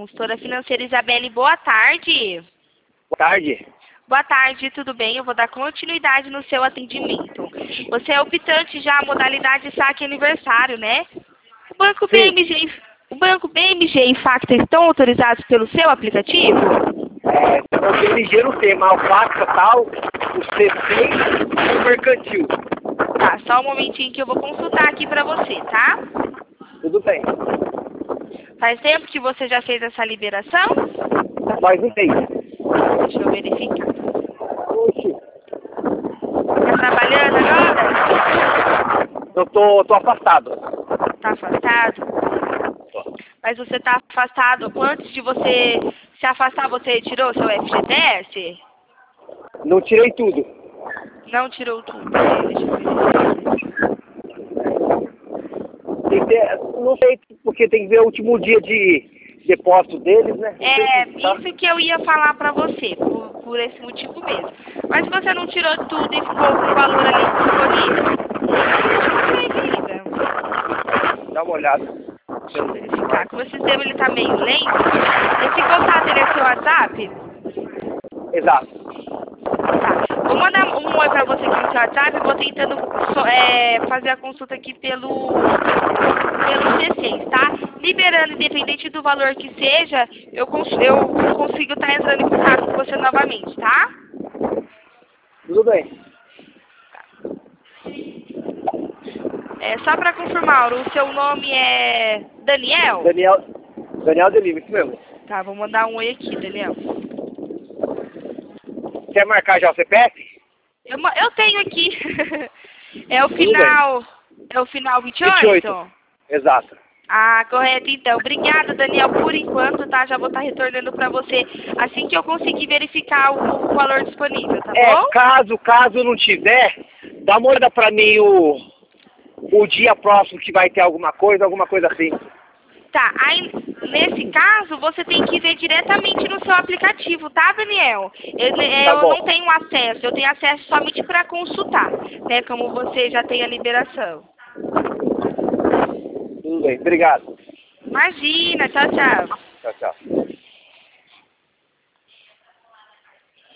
consultora financeira Isabelle, boa tarde. Boa tarde. Boa tarde, tudo bem? Eu vou dar continuidade no seu atendimento. Você é optante já a modalidade saque aniversário, né? O Banco Sim. BMG e Facta estão autorizados pelo seu aplicativo? O BMG não tem, mas o Facta tal, o C6 e o Mercantil. Tá, só um momentinho que eu vou consultar aqui pra você, tá? Tudo bem. Faz tempo que você já fez essa liberação? Faz um mês. Deixa eu verificar. Oxi. Tá trabalhando agora? Eu tô afastado. Tá afastado? Mas você tá afastado, antes de você se afastar, você tirou seu FGTS? Não tirei tudo. Não tirou tudo. Deixa eu verificar. Tem que ter, não sei, porque tem que ver o último dia de depósito deles, né? Isso que eu ia falar pra você, por esse motivo mesmo. Mas se você não tirou tudo e ficou com o valor ali disponível, ainda. Dá uma olhada. Deixa eu verificar, que o meu sistema ele tá meio lento. Esse contato ele é seu WhatsApp? Exato. Tá. Vou mandar um oi pra você aqui no seu WhatsApp. Eu vou tentando fazer a consulta aqui pelo C6, tá? Liberando, independente do valor que seja, eu consigo estar entrando em contato com você novamente, tá? Tudo bem. Só pra confirmar, o seu nome é Daniel? Daniel Delima, isso mesmo. Tá, vou mandar um oi aqui, Daniel. Quer marcar já o CPF? Eu tenho aqui. É o final 28? Exato. Ah, correto então. Obrigada, Daniel, por enquanto, tá? Já vou estar retornando pra você assim que eu conseguir verificar o valor disponível, tá bom? Caso não tiver, dá uma olhada pra mim o dia próximo que vai ter alguma coisa assim. Tá, aí nesse caso você tem que ver diretamente no seu aplicativo, tá, Daniel? Eu bom. não tenho acesso, eu tenho acesso somente para consultar, né? Como você já tem a liberação. Tudo bem, obrigado. Imagina, tchau, tchau. Tchau, tchau.